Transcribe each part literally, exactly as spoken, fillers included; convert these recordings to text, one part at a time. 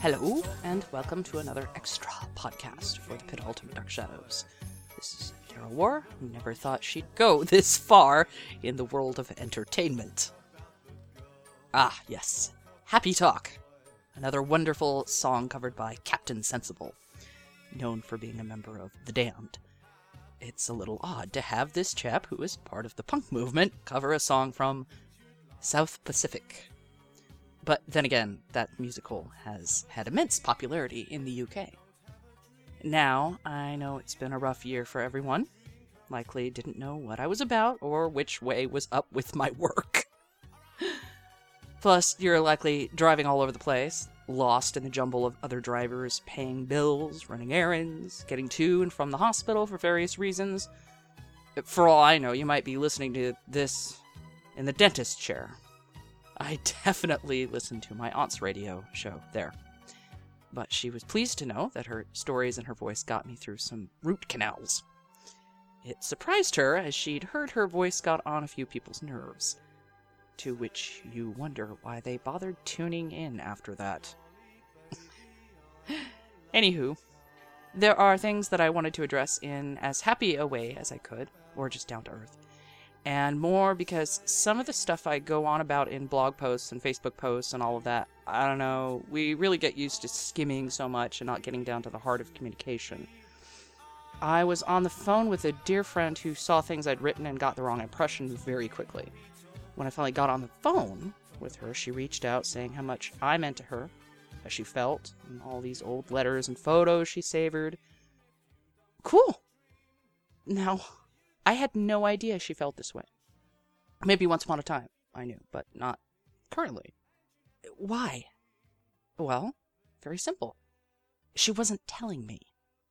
Hello, and welcome to another extra podcast for the Pit Ultimate Dark Shadows. This is Daryl War, who never thought she'd go this far in the world of entertainment. Ah, yes. Happy Talk. Another wonderful song covered by Captain Sensible, known for being a member of The Damned. It's a little odd to have this chap, who is part of the punk movement, cover a song from South Pacific. But then again, that musical has had immense popularity in the U K. Now, I know it's been a rough year for everyone. Likely didn't know what I was about or which way was up with my work. Plus, you're likely driving all over the place, lost in the jumble of other drivers, paying bills, running errands, getting to and from the hospital for various reasons. For all I know, you might be listening to this in the dentist chair. I definitely listened to my aunt's radio show there. But she was pleased to know that her stories and her voice got me through some root canals. It surprised her, as she'd heard her voice got on a few people's nerves. To which you wonder why they bothered tuning in after that. Anywho, there are things that I wanted to address in as happy a way as I could, or just down to earth. And more because some of the stuff I go on about in blog posts and Facebook posts and all of that, I don't know, we really get used to skimming so much and not getting down to the heart of communication. I was on the phone with a dear friend who saw things I'd written and got the wrong impression very quickly. When I finally got on the phone with her, she reached out saying how much I meant to her, how she felt, and all these old letters and photos she savored. Cool! Now, I had no idea she felt this way. Maybe once upon a time, I knew, but not currently. Why? Well, very simple. She wasn't telling me.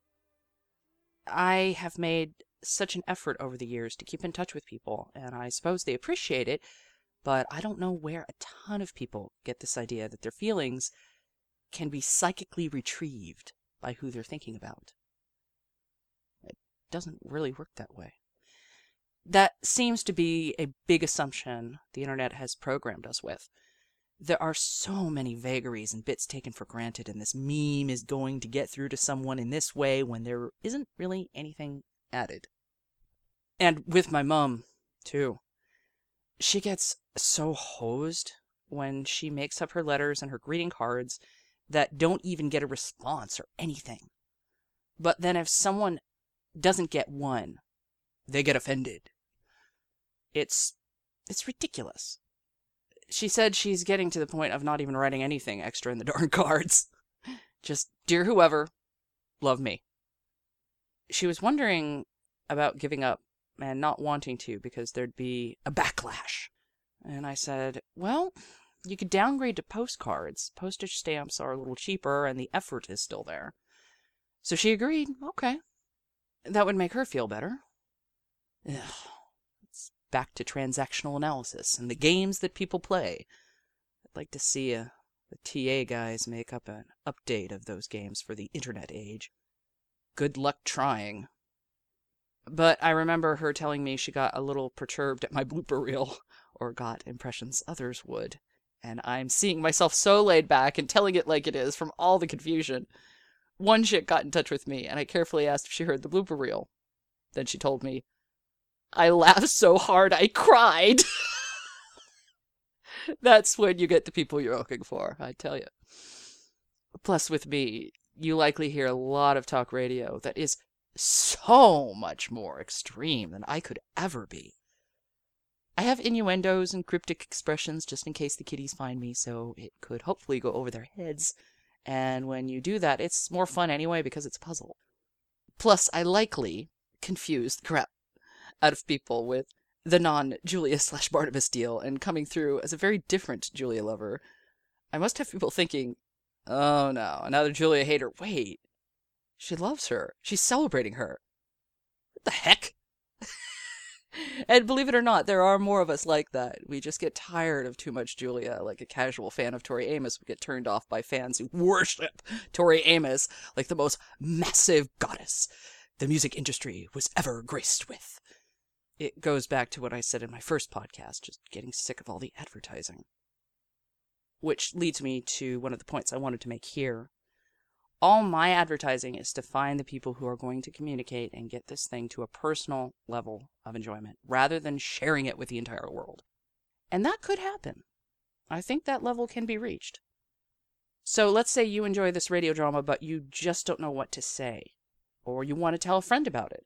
I have made such an effort over the years to keep in touch with people, and I suppose they appreciate it, but I don't know where a ton of people get this idea that their feelings can be psychically retrieved by who they're thinking about. It doesn't really work that way. That seems to be a big assumption the internet has programmed us with. There are so many vagaries and bits taken for granted, and this meme is going to get through to someone in this way when there isn't really anything added. And with my mom, too. She gets so hosed when she makes up her letters and her greeting cards that don't even get a response or anything. But then if someone doesn't get one, they get offended. It's it's ridiculous. She said she's getting to the point of not even writing anything extra in the darn cards. Just, dear whoever, love me. She was wondering about giving up and not wanting to because there'd be a backlash. And I said, well, you could downgrade to postcards. Postage stamps are a little cheaper and the effort is still there. So she agreed, okay. That would make her feel better. Ugh. It's back to transactional analysis and the games that people play. I'd like to see a, the T A guys make up an update of those games for the internet age. Good luck trying. But I remember her telling me she got a little perturbed at my blooper reel, or got impressions others would. And I'm seeing myself so laid back and telling it like it is from all the confusion. One chick got in touch with me, and I carefully asked if she heard the blooper reel. Then she told me, I laughed so hard I cried. That's when you get the people you're looking for, I tell you. Plus, with me, you likely hear a lot of talk radio that is so much more extreme than I could ever be. I have innuendos and cryptic expressions just in case the kiddies find me, so it could hopefully go over their heads. And when you do that, it's more fun anyway because it's a puzzle. Plus, I likely confuse the crap out of people with the non-Julia slash Barnabas deal and coming through as a very different Julia lover. I must have people thinking, oh no, another Julia hater. Wait, she loves her. She's celebrating her. What the heck? And believe it or not, there are more of us like that. We just get tired of too much Julia. Like a casual fan of Tori Amos would get turned off by fans who worship Tori Amos like the most massive goddess the music industry was ever graced with. It goes back to what I said in my first podcast, just getting sick of all the advertising. which leads me to one of the points I wanted to make here. All my advertising is to find the people who are going to communicate and get this thing to a personal level of enjoyment, rather than sharing it with the entire world. And that could happen. I think that level can be reached. So let's say you enjoy this radio drama, but you just don't know what to say, or you want to tell a friend about it.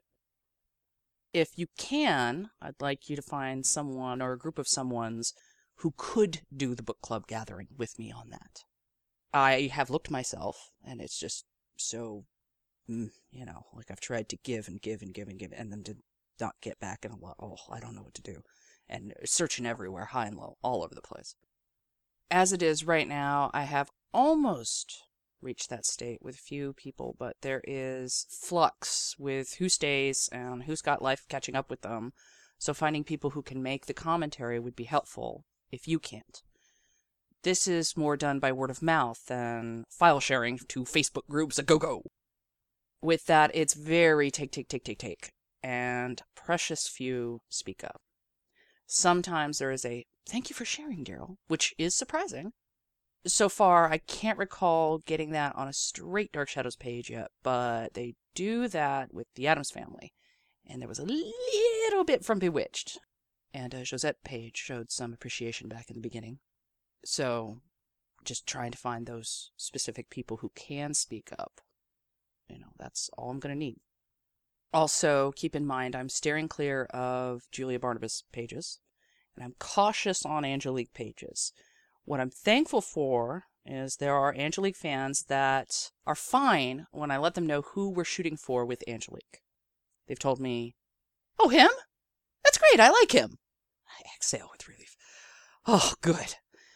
If you can, I'd like you to find someone or a group of someones who could do the book club gathering with me on that. I have looked myself, and it's just so, you know, like I've tried to give and give and give and give, and then to not get back, and a lot, oh, I don't know what to do. And searching everywhere, high and low, all over the place. As it is right now, I have almost reached that state with few people, but there is flux with who stays and who's got life catching up with them. So finding people who can make the commentary would be helpful if you can't. This is more done by word of mouth than file sharing to Facebook groups. A go-go. With that, it's very take, take, take, take, take. And precious few speak up. Sometimes there is a, thank you for sharing, Daryl, which is surprising. So far, I can't recall getting that on a straight Dark Shadows page yet, but they do that with the Addams Family. And there was a little bit from Bewitched. And a Josette page showed some appreciation back in the beginning. So, just trying to find those specific people who can speak up. You know, that's all I'm going to need. Also, keep in mind, I'm steering clear of Julia Barnabas pages, and I'm cautious on Angelique pages. What I'm thankful for is there are Angelique fans that are fine when I let them know who we're shooting for with Angelique. They've told me, oh, him? That's great, I like him. I exhale with relief. Oh, good.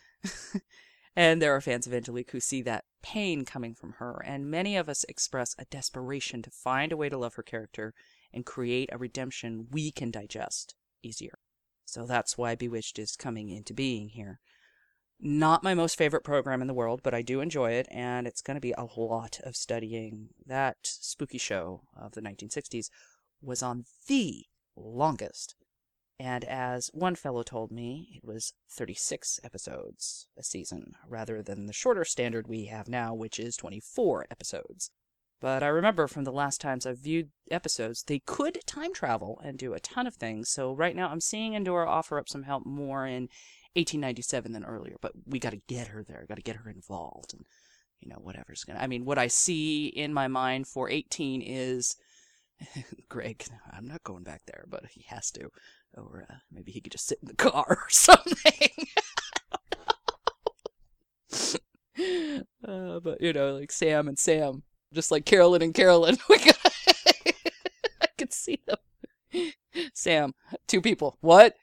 And there are fans of Angelique who see that pain coming from her, and many of us express a desperation to find a way to love her character and create a redemption we can digest easier. So that's why Bewitched is coming into being here. Not my most favorite program in the world, but I do enjoy it, and it's going to be a lot of studying. That spooky show of the nineteen sixties was on the longest. And as one fellow told me, it was thirty-six episodes a season, rather than the shorter standard we have now, which is twenty-four episodes. But I remember from the last times I've viewed episodes, they could time travel and do a ton of things. So right now I'm seeing Endora offer up some help more in eighteen ninety-seven than earlier. But we got to get her there, got to get her involved. And, you know, whatever's going to... I mean, what I see in my mind for eighteen is... Greg, I'm not going back there, but he has to. Or uh, maybe he could just sit in the car or something. uh, but, you know, like Sam and Sam. Just like Carolyn and Carolyn. We got I could see them. Sam, two people. What?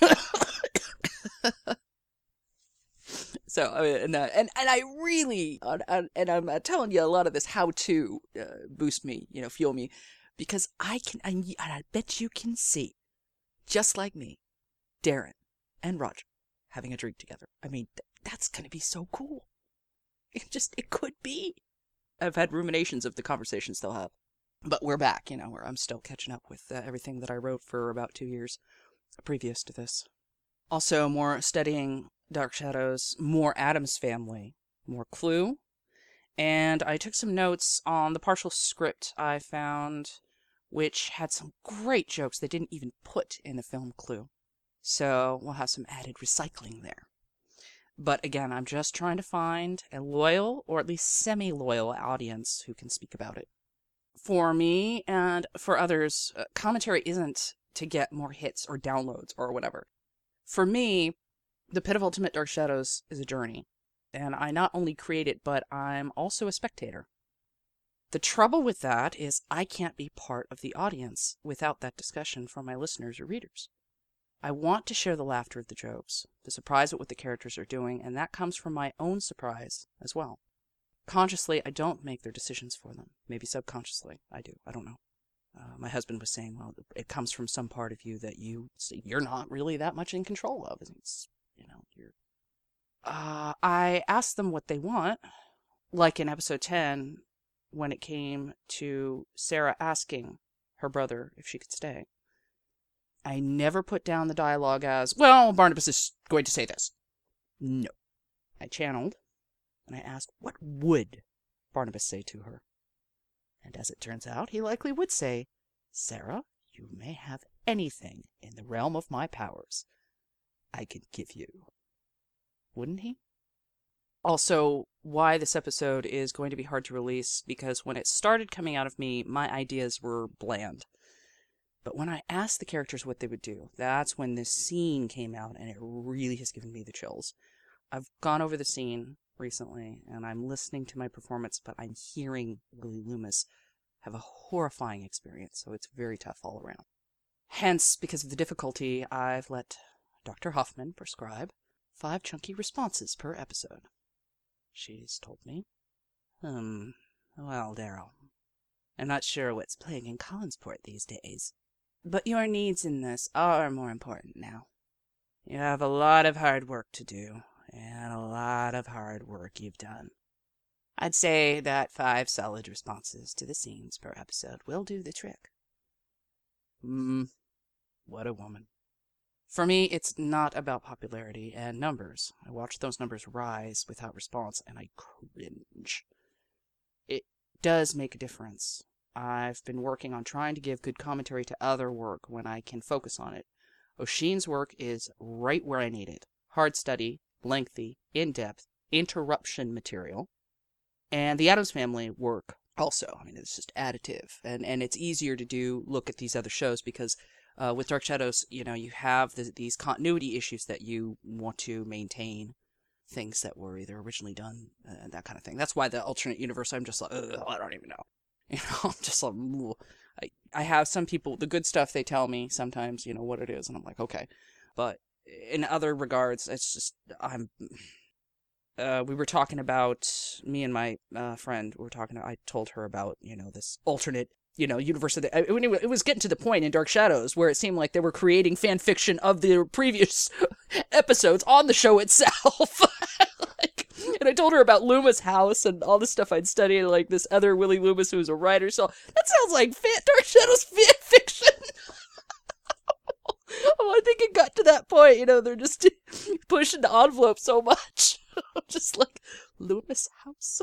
So, I mean, and, uh, and, and I really, uh, and I'm uh, telling you a lot of this how to uh, boost me, you know, fuel me. Because I can, I, and I bet you can see, just like me, Darren and Roger having a drink together. I mean, th- that's going to be so cool. It just, it could be. I've had ruminations of the conversations they'll have. But we're back, you know, where I'm still catching up with uh, everything that I wrote for about two years previous to this. Also, more studying Dark Shadows, more Addams Family, more Clue. And I took some notes on the partial script I found, which had some great jokes they didn't even put in the film Clue. So we'll have some added recycling there. But again, I'm just trying to find a loyal, or at least semi-loyal audience who can speak about it. For me and for others, uh, commentary isn't to get more hits or downloads or whatever. For me, The Pit of Ultimate Dark Shadows is a journey. And I not only create it, but I'm also a spectator. The trouble with that is I can't be part of the audience without that discussion from my listeners or readers. I want to share the laughter of the jokes, the surprise at what the characters are doing, and that comes from my own surprise as well. Consciously, I don't make their decisions for them. Maybe subconsciously, I do. I don't know. Uh, my husband was saying, well, it comes from some part of you that you, you're not really that much in control of. It's, you know, you're Uh, I asked them what they want, like in episode ten, when it came to Sarah asking her brother if she could stay. I never put down the dialogue as, well, Barnabas is going to say this. No. I channeled, and I asked, what would Barnabas say to her? And as it turns out, he likely would say, Sarah, you may have anything in the realm of my powers I can give you. Wouldn't he? Also, why this episode is going to be hard to release, because when it started coming out of me, my ideas were bland. But when I asked the characters what they would do, that's when this scene came out, and it really has given me the chills. I've gone over the scene recently, and I'm listening to my performance, but I'm hearing Willie Loomis have a horrifying experience, so it's very tough all around. Hence, because of the difficulty, I've let Doctor Hoffman prescribe five chunky responses per episode. She's told me, Hmm, well, Daryl, I'm not sure what's playing in Collinsport these days, but your needs in this are more important now. You have a lot of hard work to do, and a lot of hard work you've done. I'd say that five solid responses to the scenes per episode will do the trick. Hmm, what a woman. For me, it's not about popularity and numbers. I watch those numbers rise without response, and I cringe. It does make a difference. I've been working on trying to give good commentary to other work when I can focus on it. Oshin's work is right where I need it. Hard study, lengthy, in-depth, interruption material. And the Addams Family work also. I mean, it's just additive. And, and it's easier to do look at these other shows because Uh, with Dark Shadows, you know, you have the, these continuity issues that you want to maintain, things that were either originally done, uh, that kind of thing. That's why the alternate universe, I'm just like, I don't even know. You know, I'm just like, I, I have some people, the good stuff they tell me sometimes, you know, what it is, and I'm like, okay. But in other regards, it's just, I'm, uh, we were talking about, me and my uh, friend were talking, I told her about, you know, this alternate you know, universe of the, I mean, it was getting to the point in Dark Shadows where it seemed like they were creating fan fiction of the previous episodes on the show itself. Like, and I told her about Loomis' house and all the stuff I'd studied, like this other Willie Loomis who was a writer. So that sounds like fan, Dark Shadows fan fiction. Oh, I think it got to that point, you know, they're just pushing the envelope so much. Just like, Loomis' house.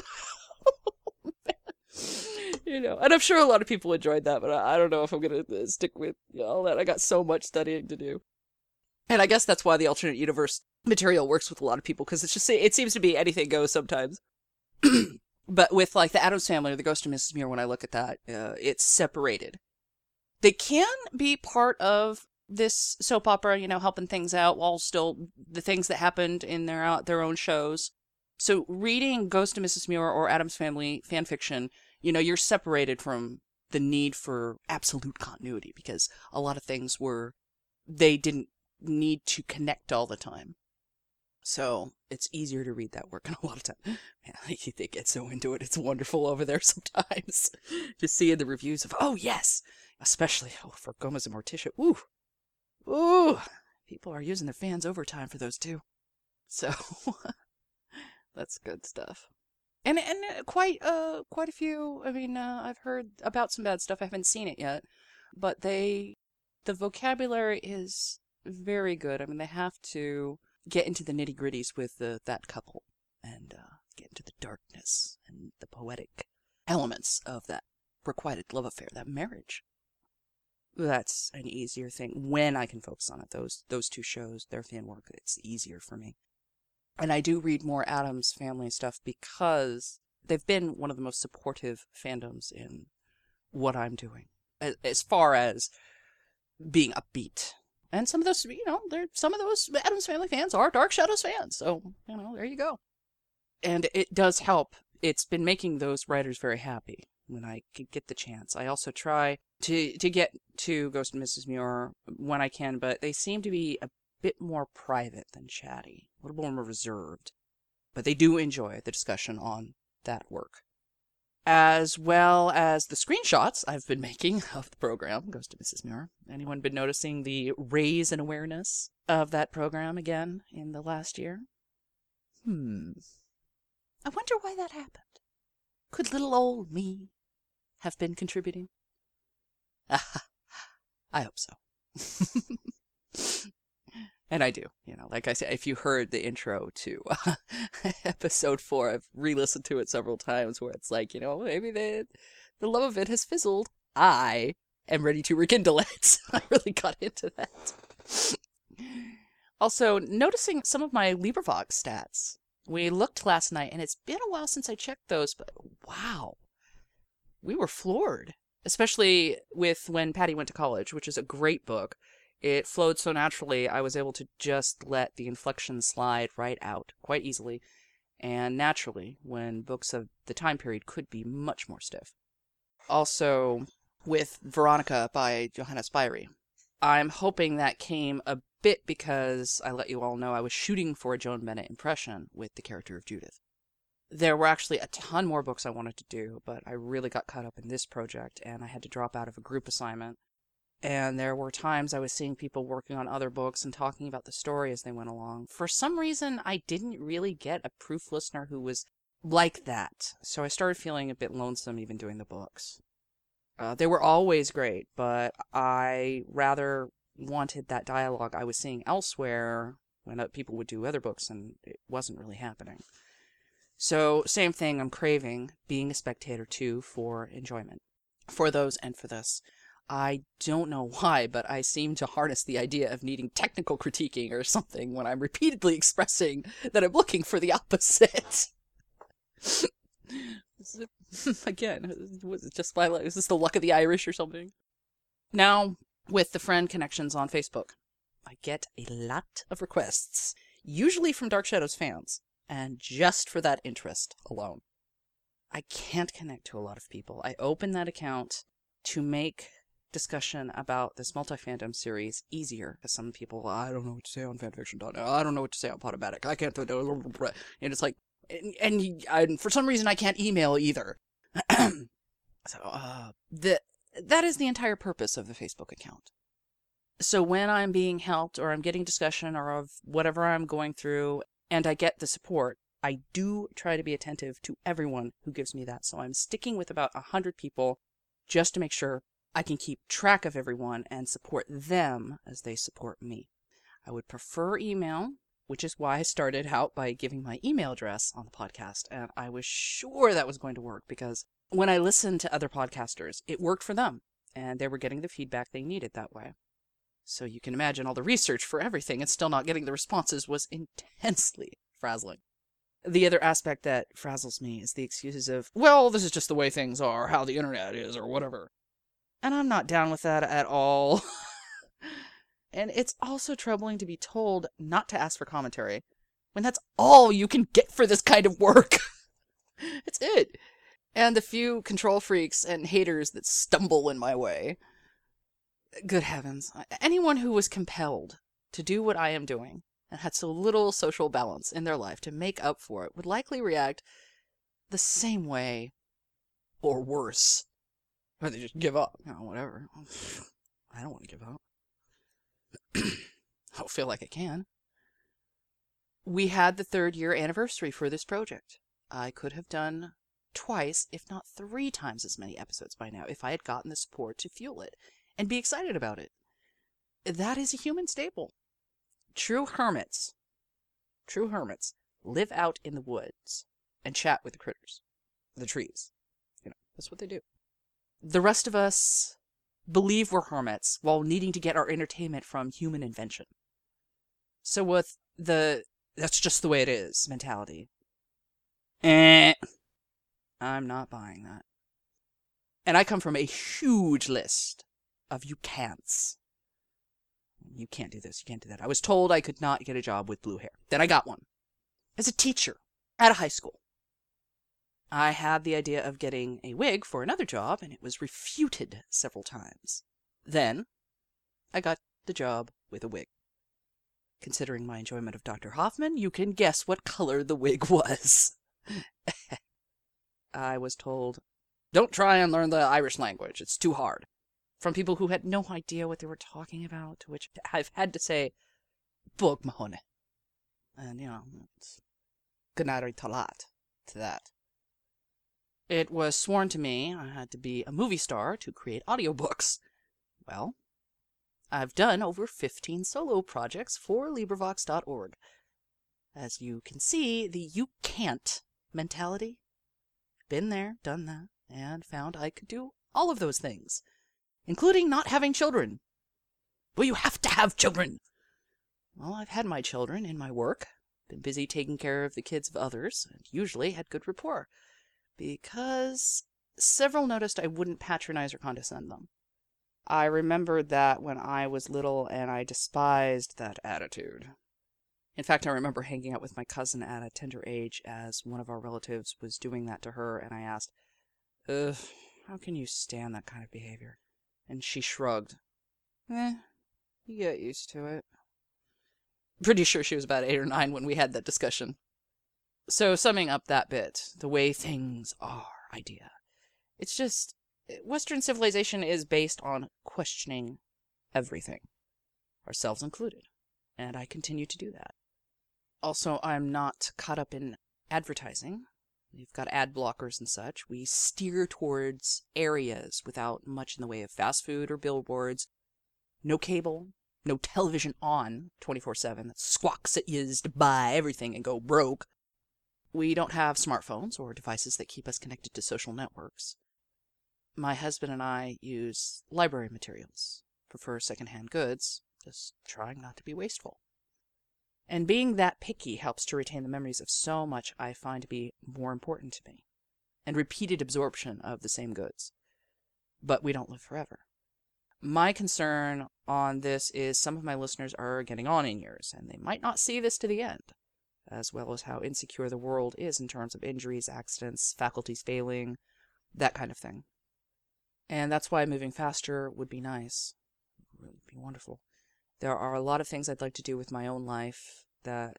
You know, and I'm sure a lot of people enjoyed that, but I, I don't know if I'm going to stick with you know, all that. I got so much studying to do. And I guess that's why the alternate universe material works with a lot of people, because it's just, it seems to be anything goes sometimes. But with, like, the Addams Family or the Ghost of Missus Muir, when I look at that, uh, it's separated. They can be part of this soap opera, you know, helping things out while still the things that happened in their, uh, their own shows. So reading Ghost of Missus Muir or Addams Family fan fiction, you know, you're separated from the need for absolute continuity because a lot of things were, they didn't need to connect all the time. So it's easier to read that work and a lot of time. Man, they get so into it. It's wonderful over there sometimes. Just seeing the reviews of, oh, yes, especially oh, for Gomez and Morticia. Ooh, ooh, people are using their fans overtime for those two. So that's good stuff. And and quite uh quite a few. I mean, uh, I've heard about some bad stuff. I haven't seen it yet, but they the vocabulary is very good. I mean, they have to get into the nitty gritties with the, that couple and uh, get into the darkness and the poetic elements of that requited love affair, that marriage. That's an easier thing when I can focus on it. Those those two shows, their fan work, it's easier for me. And I do read more Addams Family stuff because they've been one of the most supportive fandoms in what I'm doing, as, as far as being upbeat. And some of those, you know, there some of those Addams Family fans are Dark Shadows fans. So, you know, there you go. And it does help. It's been making those writers very happy when I get the chance. I also try to, to get to Ghost and Missus Muir when I can, but they seem to be a bit more private than chatty, a little more reserved, but they do enjoy the discussion on that work, as well as the screenshots I've been making of the program, Ghost of Missus Muir. Anyone been noticing the raise in awareness of that program again in the last year? Hmm. I wonder why that happened. Could little old me have been contributing? I hope so. And I do, you know, like I said, if you heard the intro to uh, episode four, I've re-listened to it several times where it's like, you know, maybe the, the love of it has fizzled. I am ready to rekindle it. I really got into that. Also, noticing some of my LibriVox stats. We looked last night, and it's been a while since I checked those, but wow, we were floored. Especially with When Patty Went to College, which is a great book. It flowed so naturally, I was able to just let the inflection slide right out quite easily and naturally when books of the time period could be much more stiff. Also, with Veronica by Johanna Spyri. I'm hoping that came a bit because I let you all know I was shooting for a Joan Bennett impression with the character of Judith. There were actually a ton more books I wanted to do, but I really got caught up in this project and I had to drop out of a group assignment. And there were times I was seeing people working on other books and talking about the story as they went along. For some reason, I didn't really get a proof listener who was like that. So I started feeling a bit lonesome even doing the books. Uh, they were always great, but I rather wanted that dialogue I was seeing elsewhere when people would do other books and it wasn't really happening. So same thing, I'm craving being a spectator too for enjoyment. For those and for this. I don't know why, but I seem to harness the idea of needing technical critiquing or something when I'm repeatedly expressing that I'm looking for the opposite. Again, was it just my luck? Is this the luck of the Irish or something? Now, with the friend connections on Facebook, I get a lot of requests, usually from Dark Shadows fans, and just for that interest alone. I can't connect to a lot of people. I open that account to make discussion about this multi-fandom series easier, because some people, I don't know what to say on fanfiction dot net, I don't know what to say on Podomatic, I can't, and it's like, and, and, and for some reason I can't email either. So, uh, the, that is the entire purpose of the Facebook account. So when I'm being helped, or I'm getting discussion, or of whatever I'm going through, and I get the support, I do try to be attentive to everyone who gives me that. So I'm sticking with about a hundred people just to make sure I can keep track of everyone and support them as they support me. I would prefer email, which is why I started out by giving my email address on the podcast. And I was sure that was going to work because when I listened to other podcasters, it worked for them and they were getting the feedback they needed that way. So you can imagine all the research for everything and still not getting the responses was intensely frazzling. The other aspect that frazzles me is the excuses of, well, this is just the way things are, how the internet is, or whatever. And I'm not down with that at all. And it's also troubling to be told not to ask for commentary when that's all you can get for this kind of work. It's it. And the few control freaks and haters that stumble in my way. Good heavens. Anyone who was compelled to do what I am doing and had so little social balance in their life to make up for it would likely react the same way or worse. Or they just give up. You know, whatever. I don't want to give up. I don't feel like I can. We had the third year anniversary for this project. I could have done twice, if not three times as many episodes by now if I had gotten the support to fuel it and be excited about it. That is a human staple. True hermits, true hermits live out in the woods and chat with the critters, the trees. You know, that's what they do. The rest of us believe we're hermits while needing to get our entertainment from human invention. So with the that's just the way it is mentality, eh, I'm not buying that. And I come from a huge list of you can'ts. You can't do this, you can't do that. I was told I could not get a job with blue hair. Then I got one. As a teacher at a high school. I had the idea of getting a wig for another job, and it was refuted several times. Then, I got the job with a wig. Considering my enjoyment of Doctor Hoffman, you can guess what color the wig was. I was told, don't try and learn the Irish language, it's too hard. From people who had no idea what they were talking about, to which I've had to say, Bug Mahoney. And, you know, it's Gunari Talat to that. It was sworn to me I had to be a movie star to create audiobooks. Well, I've done over fifteen solo projects for LibriVox dot org. As you can see, the you can't mentality. Been there, done that, and found I could do all of those things, including not having children. Well, you have to have children! Well, I've had my children in my work, been busy taking care of the kids of others, and usually had good rapport, because several noticed I wouldn't patronize or condescend them. I remembered that when I was little, and I despised that attitude. In fact, I remember hanging out with my cousin at a tender age as one of our relatives was doing that to her, and I asked, Ugh, how can you stand that kind of behavior? And she shrugged. Eh, you get used to it. Pretty sure she was about eight or nine when we had that discussion. So, summing up that bit, the way things are idea. It's just, Western civilization is based on questioning everything, ourselves included, and I continue to do that. Also, I'm not caught up in advertising. We've got ad blockers and such. We steer towards areas without much in the way of fast food or billboards. No cable, no television on twenty-four seven that squawks at you to buy everything and go broke. We don't have smartphones or devices that keep us connected to social networks. My husband and I use library materials, prefer secondhand goods, just trying not to be wasteful. And being that picky helps to retain the memories of so much I find to be more important to me, and repeated absorption of the same goods. But we don't live forever. My concern on this is some of my listeners are getting on in years, and they might not see this to the end, as well as how insecure the world is in terms of injuries, accidents, faculties failing, that kind of thing. And that's why moving faster would be nice. It would be wonderful. There are a lot of things I'd like to do with my own life that,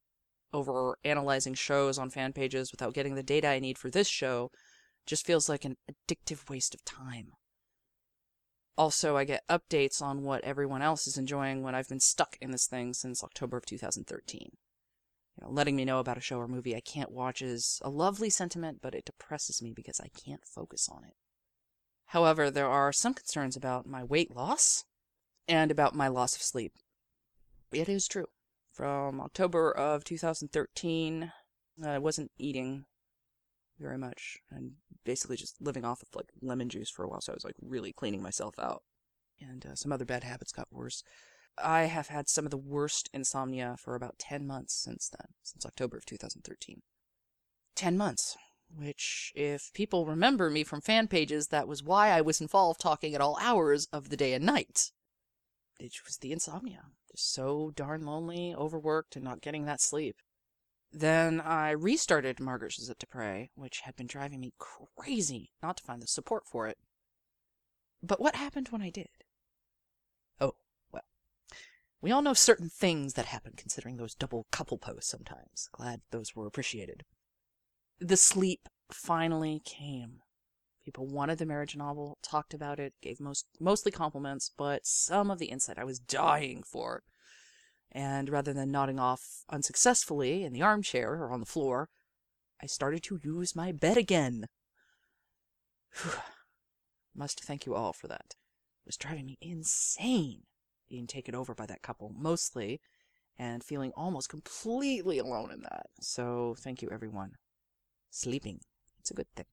over analyzing shows on fan pages without getting the data I need for this show, just feels like an addictive waste of time. Also, I get updates on what everyone else is enjoying when I've been stuck in this thing since October of two thousand thirteen. You know, letting me know about a show or movie I can't watch is a lovely sentiment, but it depresses me because I can't focus on it. However, there are some concerns about my weight loss and about my loss of sleep. It is true. From October of two thousand thirteen, I wasn't eating very much and basically just living off of like lemon juice for a while, so I was like really cleaning myself out. And uh, some other bad habits got worse. I have had some of the worst insomnia for about ten months since then, since October of two thousand thirteen. ten months. Which, if people remember me from fan pages, that was why I was involved talking at all hours of the day and night. It was the insomnia. Just so darn lonely, overworked, and not getting that sleep. Then I restarted Margaret's Visit to Pray, which had been driving me crazy not to find the support for it. But what happened when I did? Oh, well. We all know certain things that happen considering those double couple posts sometimes. Glad those were appreciated. The sleep finally came. People wanted the marriage novel, talked about it, gave most mostly compliments, but some of the insight I was dying for. And rather than nodding off unsuccessfully in the armchair or on the floor, I started to use my bed again. Whew. Must thank you all for that. It was driving me insane, being taken over by that couple mostly, and feeling almost completely alone in that. So thank you, everyone. Sleeping. It's a good thing.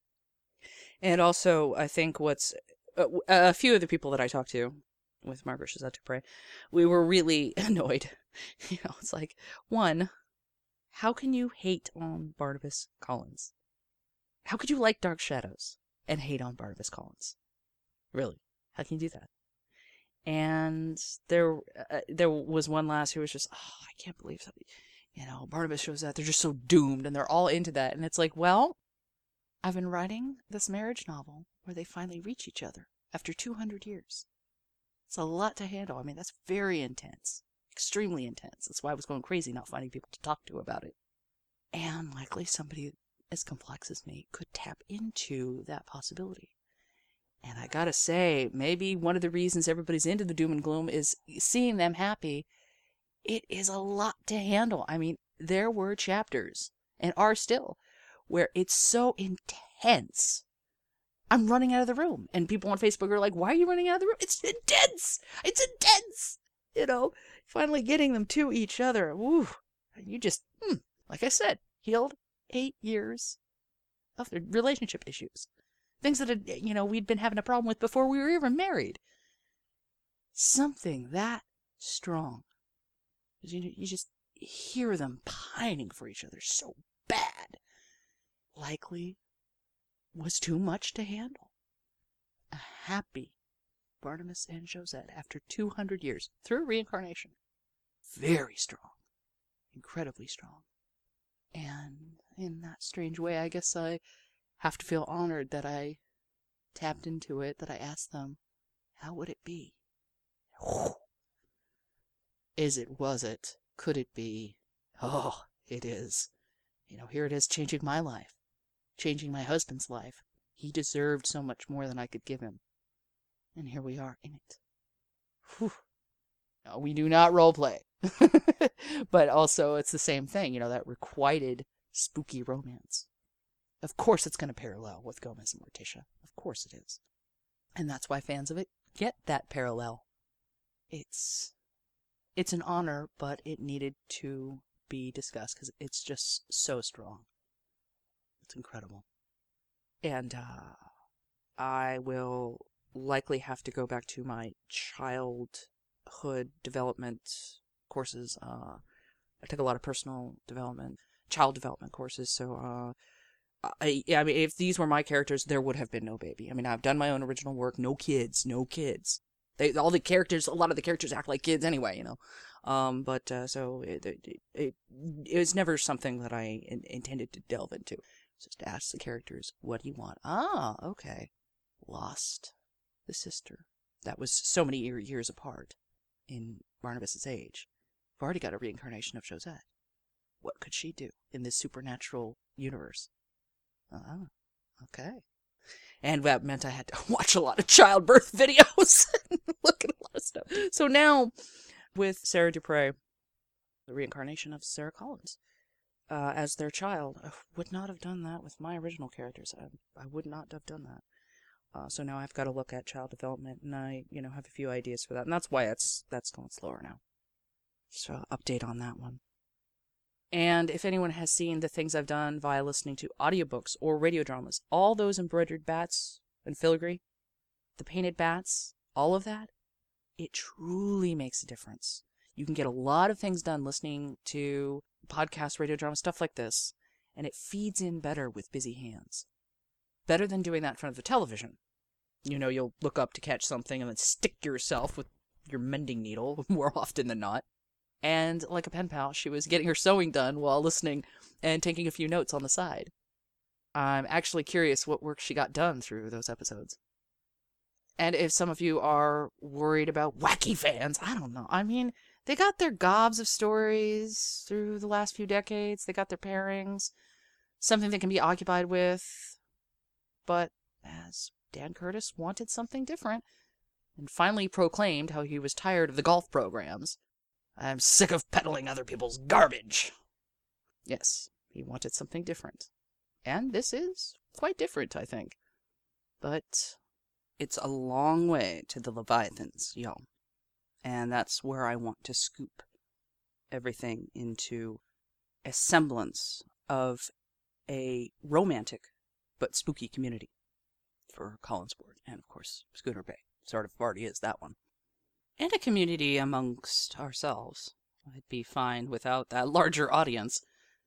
And also, I think what's uh, a few of the people that I talked to with Margaret Visit to Pray, we were really annoyed. You know, it's like, one, how can you hate on Barnabas Collins? How could you like Dark Shadows and hate on Barnabas Collins? Really? How can you do that? And there, uh, there was one lass who was just, oh, I can't believe something. You know, Barnabas shows that they're just so doomed and they're all into that. And it's like, well, I've been writing this marriage novel where they finally reach each other after two hundred years. It's a lot to handle. I mean, that's very intense, extremely intense. That's why I was going crazy not finding people to talk to about it. And likely somebody as complex as me could tap into that possibility. And I gotta say, maybe one of the reasons everybody's into the doom and gloom is seeing them happy. It is a lot to handle. I mean, there were chapters, and are still, where it's so intense I'm running out of the room. And people on Facebook are like, why are you running out of the room? It's intense. It's intense. You know, finally getting them to each other. Woo. You just, hmm, like I said, healed eight years of their relationship issues. Things that, had, you know, we'd been having a problem with before we were even married. Something that strong. You, you just hear them pining for each other so bad. Likely was too much to handle. A happy Barnabas and Josette after two hundred years through reincarnation. Very strong. Incredibly strong. And in that strange way, I guess I have to feel honored that I tapped into it, that I asked them, how would it be? Is it, was it, could it be? Oh, it is. You know, here it is changing my life, changing my husband's life. He deserved so much more than I could give him. And here we are in it. Whew. No, we do not role play. But also, it's the same thing, you know, that requited spooky romance. Of course it's going to parallel with Gomez and Morticia. Of course it is. And that's why fans of it get that parallel. It's it's an honor, but it needed to be discussed because it's just so strong. It's incredible. And uh, I will likely have to go back to my childhood development courses. Uh, I took a lot of personal development, child development courses, so uh, I, I mean, if these were my characters, there would have been no baby. I mean, I've done my own original work, no kids, no kids. They, all the characters, a lot of the characters act like kids anyway, you know. Um, but, uh, so, it, it, it, it was never something that I in, intended to delve into. Just ask the characters, what do you want? Ah, okay. Lost the sister. That was so many years apart in Barnabas's age. I've already got a reincarnation of Josette. What could she do in this supernatural universe? Ah, okay. And that meant I had to watch a lot of childbirth videos and look at a lot of stuff. So now, with Sarah Dupre, the reincarnation of Sarah Collins, uh, as their child, I would not have done that with my original characters. I, I would not have done that. Uh, so now I've got to look at child development, and I, you know, have a few ideas for that. And that's why it's that's going slower now. So update on that one. And if anyone has seen the things I've done via listening to audiobooks or radio dramas, all those embroidered bats and filigree, the painted bats, all of that, it truly makes a difference. You can get a lot of things done listening to podcasts, radio drama, stuff like this, and it feeds in better with busy hands. Better than doing that in front of the television. You know, you'll look up to catch something and then stick yourself with your mending needle more often than not. And like a pen pal, she was getting her sewing done while listening and taking a few notes on the side. I'm actually curious what work she got done through those episodes. And if some of you are worried about wacky fans, I don't know. I mean, they got their gobs of stories through the last few decades. They got their pairings, something they can be occupied with. But as Dan Curtis wanted something different and finally proclaimed how he was tired of the golf programs, I'm sick of peddling other people's garbage. Yes, he wanted something different. And this is quite different, I think. But it's a long way to the Leviathans, y'all. And that's where I want to scoop everything into a semblance of a romantic but spooky community for Collinsport and, of course, Schooner Bay. Sort of already is that one. And a community amongst ourselves. I'd be fine without that larger audience.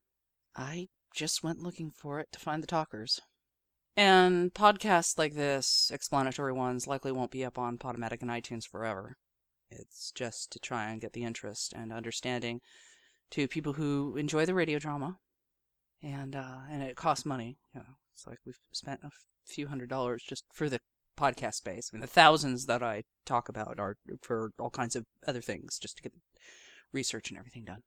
I just went looking for it to find the talkers. And podcasts like this, explanatory ones, likely won't be up on Podomatic and iTunes forever. It's just to try and get the interest and understanding to people who enjoy the radio drama. And uh, and it costs money. You know, it's like we've spent a few hundred dollars just for the podcast space. I mean, the thousands that I talk about are for all kinds of other things, just to get research and everything done.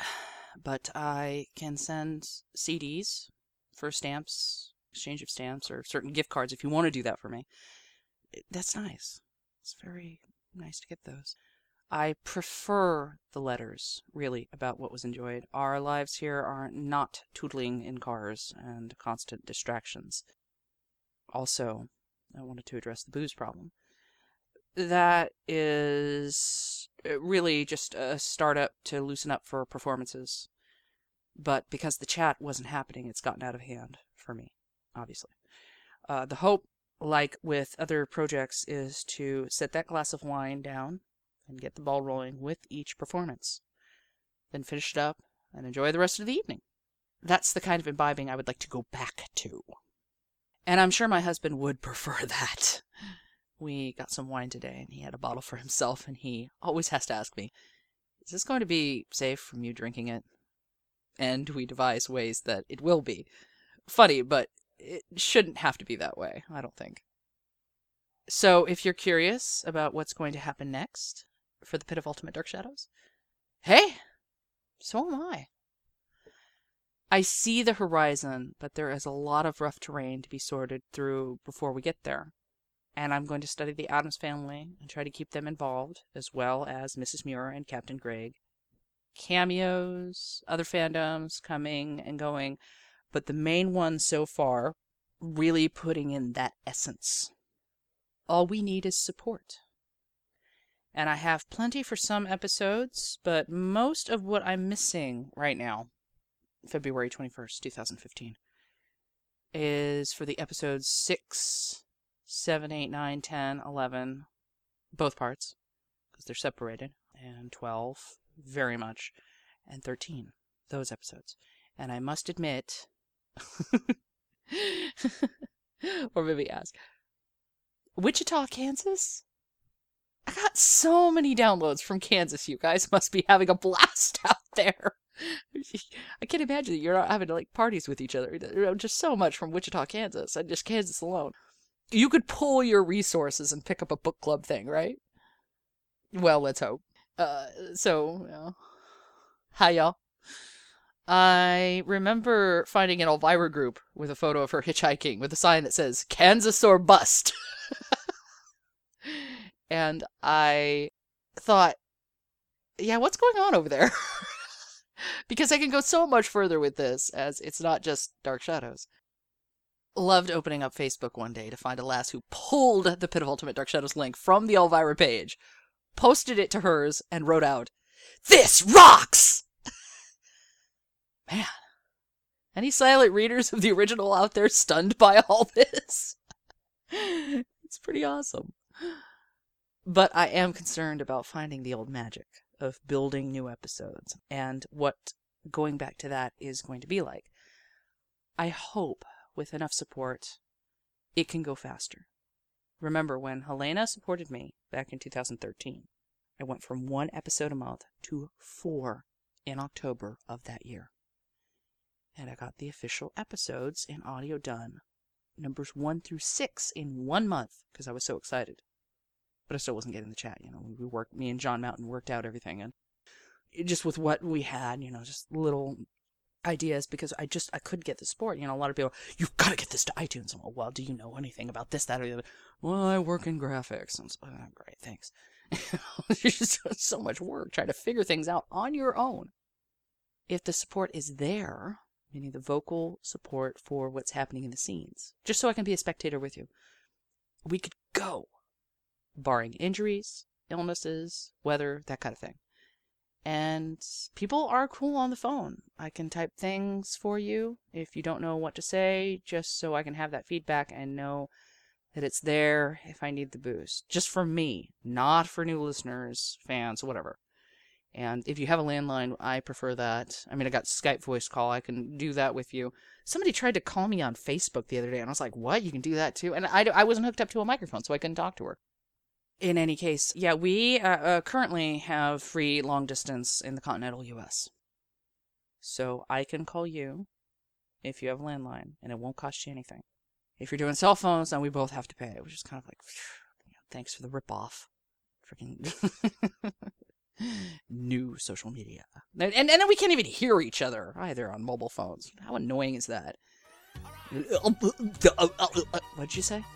But I can send C Ds for stamps, exchange of stamps, or certain gift cards if you want to do that for me. That's nice. It's very nice to get those. I prefer the letters, really, about what was enjoyed. Our lives here are not tootling in cars and constant distractions. Also, I wanted to address the booze problem. That is really just a startup to loosen up for performances. But because the chat wasn't happening, it's gotten out of hand for me, obviously. Uh, the hope, like with other projects, is to set that glass of wine down and get the ball rolling with each performance. Then finish it up and enjoy the rest of the evening. That's the kind of imbibing I would like to go back to. And I'm sure my husband would prefer that. We got some wine today, and he had a bottle for himself, and he always has to ask me, is this going to be safe from you drinking it? And we devise ways that it will be. Funny, but it shouldn't have to be that way, I don't think. So if you're curious about what's going to happen next for the Pit of Ultimate Dark Shadows, hey, so am I. I see the horizon, but there is a lot of rough terrain to be sorted through before we get there. And I'm going to study the Addams family and try to keep them involved, as well as Missus Muir and Captain Gregg. Cameos, other fandoms coming and going, but the main one so far really putting in that essence. All we need is support. And I have plenty for some episodes, but most of what I'm missing right now, February twenty-first, twenty fifteen, is for the episodes six, seven, eight, nine, ten, eleven, both parts, because they're separated, and twelve, very much, and thirteen, those episodes. And I must admit, or maybe ask, Wichita, Kansas? I got so many downloads from Kansas. You guys must be having a blast out there. I can't imagine that you're not having like parties with each other. Just so much from Wichita, Kansas, and just Kansas alone. You could pull your resources and pick up a book club thing, right? Well, let's hope. Uh, so, you know, hi y'all. I remember finding an Elvira group with a photo of her hitchhiking with a sign that says, Kansas or bust. And I thought, yeah, what's going on over there? Because I can go so much further with this, as it's not just Dark Shadows. Loved opening up Facebook one day to find a lass who pulled the Pit of Ultimate Dark Shadows link from the Elvira page, posted it to hers, and wrote out, "This rocks!" Man, any silent readers of the original out there stunned by all this? It's pretty awesome. But I am concerned about finding the old magic of building new episodes and what going back to that is going to be like. I hope with enough support, it can go faster. Remember when Helena supported me back in two thousand thirteen, I went from one episode a month to four in October of that year. And I got the official episodes in audio done, numbers one through six in one month, because I was so excited. But I still wasn't getting the chat, you know, we worked, me and John Mountain worked out everything, and just with what we had, you know, just little ideas, because I just, I couldn't get the support. You know, a lot of people, you've got to get this to iTunes. I'm like, well, do you know anything about this, that, or the other? Well, I work in graphics. I'm like, oh, great, thanks. It's just so much work trying to figure things out on your own. If the support is there, meaning the vocal support for what's happening in the scenes, just so I can be a spectator with you, we could go, barring injuries, illnesses, weather, that kind of thing. And people are cool on the phone. I can type things for you if you don't know what to say, just so I can have that feedback and know that it's there if I need the boost. Just for me, not for new listeners, fans, whatever. And if you have a landline, I prefer that. I mean, I got Skype voice call. I can do that with you. Somebody tried to call me on Facebook the other day, and I was like, what? You can do that too? And I, I wasn't hooked up to a microphone, so I couldn't talk to her. In any case, yeah, we uh, uh, currently have free long distance in the continental U S. So I can call you if you have a landline, and it won't cost you anything. If you're doing cell phones, then we both have to pay, which is kind of like, you know, thanks for the ripoff. Freaking new social media. And, and, and then we can't even hear each other either on mobile phones. How annoying is that? What'd you say?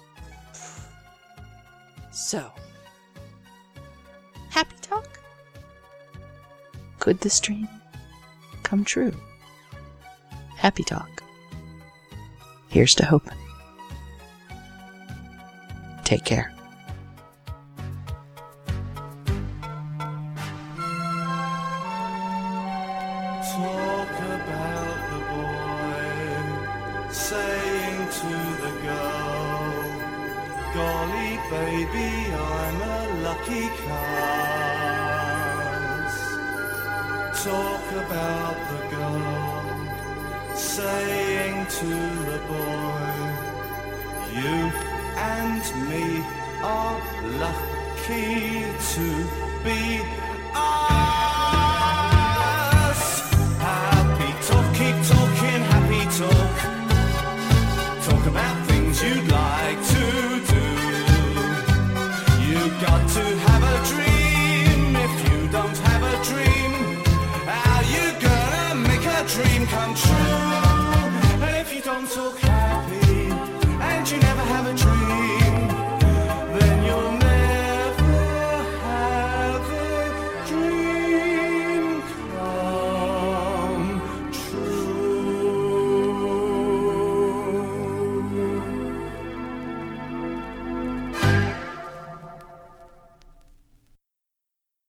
So, happy talk? Could this dream come true? Happy talk. Here's to hoping. Take care. Talk about the boy saying to the girl, golly baby, I'm a lucky cuss. Talk about the girl saying to the boy, you and me are lucky to be